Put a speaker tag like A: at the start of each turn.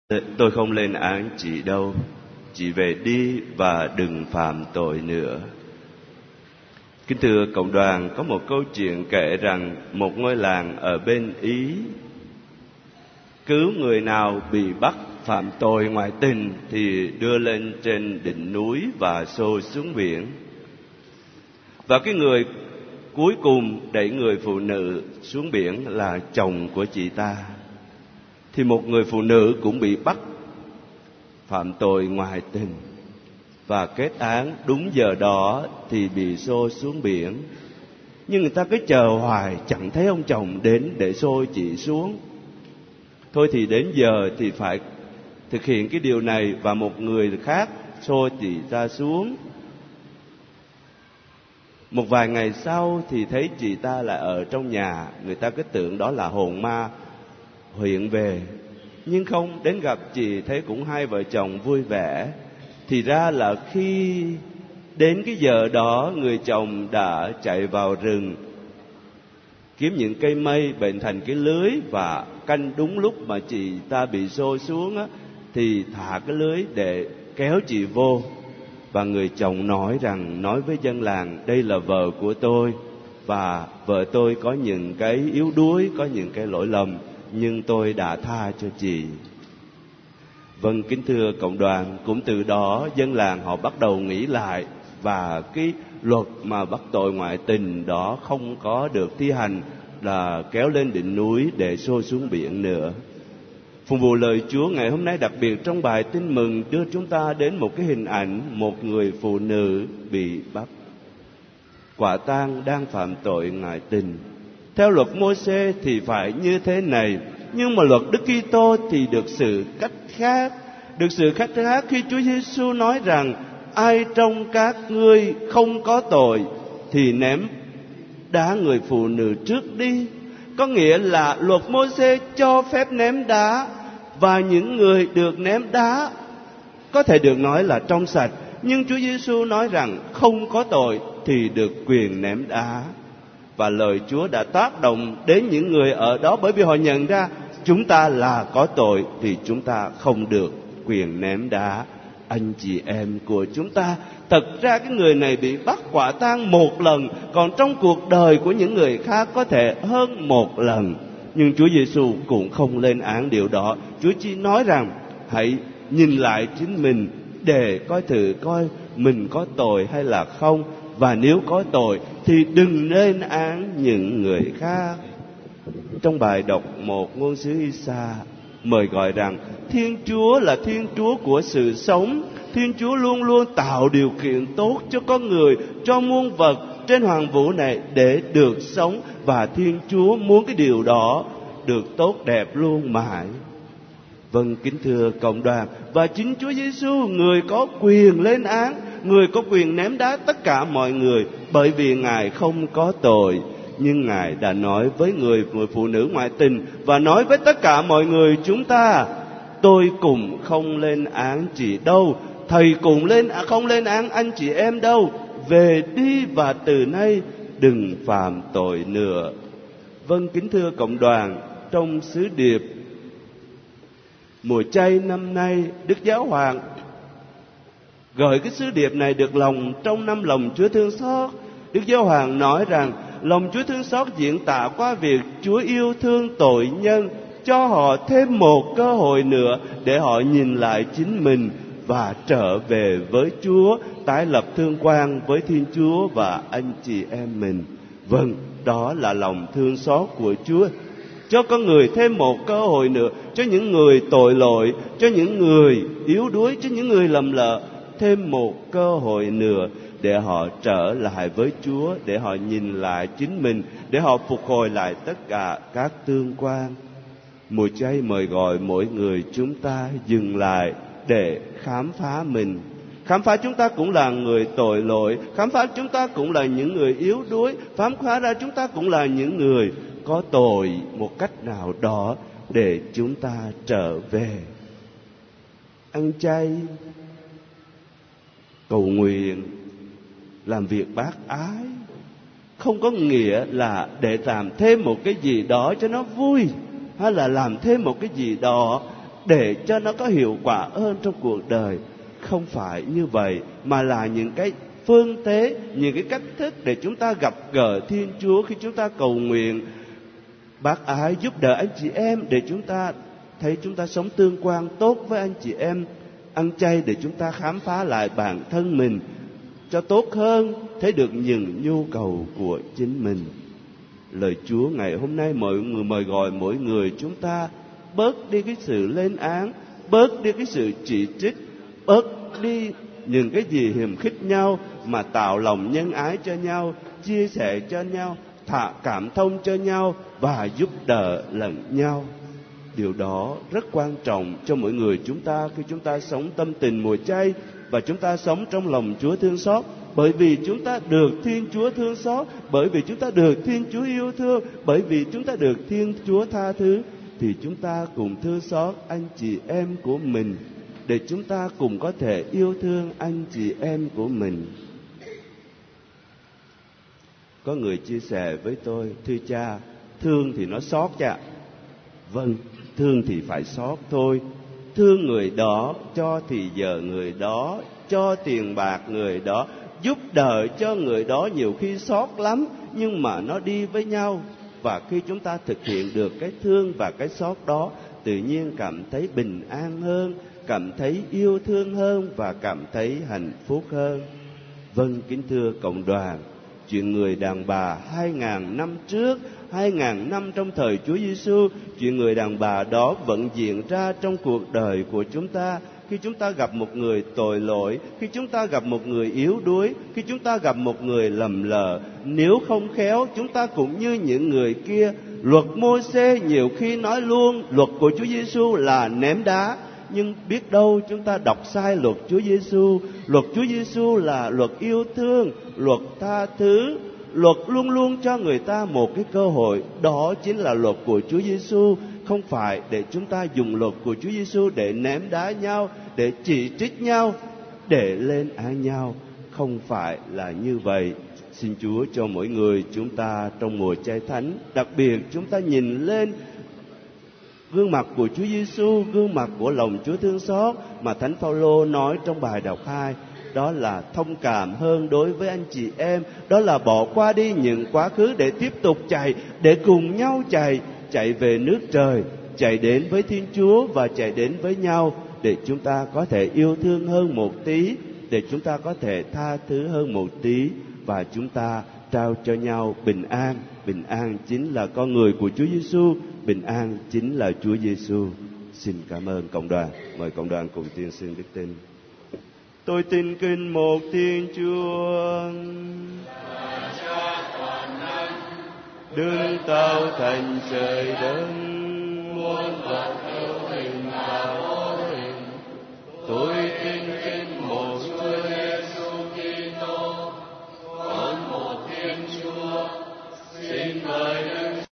A: Tôi không lên án chị đâu, chị về đi và đừng phạm tội nữa. Kính thưa cộng đoàn, có một câu chuyện kể rằng một ngôi làng ở bên Ý cứu người nào bị bắt phạm tội ngoại tình thì đưa lên trên đỉnh núi và xô xuống biển. Và cái người cuối cùng đẩy người phụ nữ xuống biển là chồng của chị ta. Thì một người phụ nữ cũng bị bắt phạm tội ngoại tình, và kết án đúng giờ đó thì bị xô xuống biển. Nhưng người ta cứ chờ hoài, chẳng thấy ông chồng đến để xô chị xuống. Thôi thì đến giờ thì phải thực hiện cái điều này, và một người khác xô chị ta xuống. Một vài ngày sau thì thấy chị ta lại ở trong nhà. Người ta cứ tưởng đó là hồn ma hiện về, nhưng không, đến gặp chị thấy cũng hai vợ chồng vui vẻ. Thì ra là khi đến cái giờ đó, người chồng đã chạy vào rừng kiếm những cây mây bệnh thành cái lưới, và canh đúng lúc mà chị ta bị xô xuống á, thì thả cái lưới để kéo chị vô. Và người chồng nói với dân làng, đây là vợ của tôi, và vợ tôi có những cái yếu đuối, có những cái lỗi lầm, nhưng tôi đã tha cho chị. Vâng, kính thưa cộng đoàn, cũng từ đó dân làng họ bắt đầu nghĩ lại, và cái luật mà bắt tội ngoại tình đó không có được thi hành, là kéo lên đỉnh núi để xô xuống biển nữa. Phụng vụ lời Chúa ngày hôm nay, đặc biệt trong bài tin mừng, đưa chúng ta đến một cái hình ảnh một người phụ nữ bị bắt quả tang đang phạm tội ngoại tình. Theo luật Mô-sê thì phải như thế này, nhưng mà luật Đức Kitô thì được sự cách khác. Được sự cách khác khi Chúa Giêsu nói rằng ai trong các ngươi không có tội thì ném đá người phụ nữ trước đi. Có nghĩa là luật Mô-sê cho phép ném đá, và những người được ném đá có thể được nói là trong sạch. Nhưng Chúa Giêsu nói rằng không có tội thì được quyền ném đá. Và lời Chúa đã tác động đến những người ở đó, bởi vì họ nhận ra chúng ta là có tội thì chúng ta không được quyền ném đá anh chị em của chúng ta. Thật ra cái người này bị bắt quả tang một lần, còn trong cuộc đời của những người khác có thể hơn một lần. Nhưng Chúa Giêsu cũng không lên án điều đó. Chúa chỉ nói rằng hãy nhìn lại chính mình để coi thử coi mình có tội hay là không. Và nếu có tội thì đừng lên án những người khác. Trong bài đọc một ngôn sứ Isa mời gọi rằng Thiên Chúa là Thiên Chúa của sự sống. Thiên Chúa luôn luôn tạo điều kiện tốt cho con người, cho muôn vật trên hoàng vũ này để được sống. Và Thiên Chúa muốn cái điều đó được tốt đẹp luôn mãi. Vâng, kính thưa cộng đoàn, và chính Chúa Giêsu, người có quyền lên án, người có quyền ném đá tất cả mọi người, bởi vì Ngài không có tội. Nhưng Ngài đã nói với người phụ nữ ngoại tình, và nói với tất cả mọi người chúng ta, tôi cũng không lên án chị đâu, Thầy cũng không lên án anh chị em đâu. Về đi và từ nay đừng phạm tội nữa. Vâng, kính thưa cộng đoàn, trong sứ điệp mùa chay năm nay, Đức Giáo Hoàng gửi cái sứ điệp này được lòng trong năm lòng Chúa thương xót. Đức Giáo Hoàng nói rằng lòng Chúa thương xót diễn tả qua việc Chúa yêu thương tội nhân, cho họ thêm một cơ hội nữa để họ nhìn lại chính mình và trở về với Chúa, tái lập thương quan với Thiên Chúa và anh chị em mình. Vâng, đó là lòng thương xót của Chúa, cho con người thêm một cơ hội nữa, cho những người tội lỗi, cho những người yếu đuối, cho những người lầm lỡ, thêm một cơ hội nữa để họ trở lại với Chúa, để họ nhìn lại chính mình, để họ phục hồi lại tất cả các tương quan. Mùa chay mời gọi mỗi người chúng ta dừng lại để khám phá mình. Khám phá chúng ta cũng là người tội lỗi, khám phá chúng ta cũng là những người yếu đuối, khám phá ra chúng ta cũng là những người có tội một cách nào đó, để chúng ta trở về. Ăn chay, cầu nguyện, làm việc bác ái không có nghĩa là để làm thêm một cái gì đó cho nó vui, hay là làm thêm một cái gì đó để cho nó có hiệu quả hơn trong cuộc đời. Không phải như vậy, mà là những cái phương tế, những cái cách thức để chúng ta gặp gỡ Thiên Chúa khi chúng ta cầu nguyện. Bác ái giúp đỡ anh chị em để chúng ta thấy chúng ta sống tương quan tốt với anh chị em. Ăn chay để chúng ta khám phá lại bản thân mình cho tốt hơn, thấy được những nhu cầu của chính mình. Lời Chúa ngày hôm nay mời gọi mỗi người chúng ta bớt đi cái sự lên án, bớt đi cái sự chỉ trích, bớt đi những cái gì hiềm khích nhau, mà tạo lòng nhân ái cho nhau, chia sẻ cho nhau, cảm thông cho nhau và giúp đỡ lẫn nhau. Điều đó rất quan trọng cho mỗi người chúng ta khi chúng ta sống tâm tình mùa chay và chúng ta sống trong lòng Chúa thương xót. Bởi vì chúng ta được Thiên Chúa thương xót, bởi vì chúng ta được Thiên Chúa yêu thương, bởi vì chúng ta được Thiên Chúa tha thứ, thì chúng ta cùng thương xót anh chị em của mình, để chúng ta cùng có thể yêu thương anh chị em của mình. Có người chia sẻ với tôi: thưa cha, thương thì nó xót cha. Vâng, thương thì phải xót thôi. Thương người đó, cho thì giờ người đó, cho tiền bạc người đó, giúp đỡ cho người đó, nhiều khi xót lắm, nhưng mà nó đi với nhau. Và khi chúng ta thực hiện được cái thương và cái xót đó, tự nhiên cảm thấy bình an hơn, cảm thấy yêu thương hơn và cảm thấy hạnh phúc hơn. Vâng, kính thưa cộng đoàn, chuyện người đàn bà 2.000 năm trước, 2.000 năm trong thời Chúa Giêsu, chuyện người đàn bà đó vẫn diễn ra trong cuộc đời của chúng ta. Khi chúng ta gặp một người tội lỗi, khi chúng ta gặp một người yếu đuối, khi chúng ta gặp một người lầm lỡ, nếu không khéo, chúng ta cũng như những người kia. Luật Mô-sê nhiều khi nói luôn luật của Chúa Giêsu là ném đá, nhưng biết đâu chúng ta đọc sai luật Chúa Giêsu. Luật Chúa Giêsu là luật yêu thương, luật tha thứ, luật luôn luôn cho người ta một cái cơ hội. Đó chính là luật của Chúa Giêsu, không phải để chúng ta dùng luật của Chúa Giêsu để ném đá nhau, để chỉ trích nhau, để lên án nhau. Không phải là như vậy. Xin Chúa cho mỗi người chúng ta trong mùa chay thánh, đặc biệt chúng ta nhìn lên gương mặt của Chúa Giêsu, gương mặt của lòng Chúa thương xót mà Thánh Phaolô nói trong bài đọc 2. Đó là thông cảm hơn đối với anh chị em, đó là bỏ qua đi những quá khứ để tiếp tục chạy, để cùng nhau chạy về nước trời, chạy đến với Thiên Chúa và chạy đến với nhau, để chúng ta có thể yêu thương hơn một tí, để chúng ta có thể tha thứ hơn một tí, và chúng ta trao cho nhau bình an. Bình an chính là con người của Chúa Giêsu, bình an chính là Chúa Giêsu. Xin cảm ơn cộng đoàn. Mời cộng đoàn cùng tuyên xưng đức tin. Tôi tin kính một Thiên Chúa, đương tạo thành trời đất, muôn vật hữu hình và vô hình. Tôi tin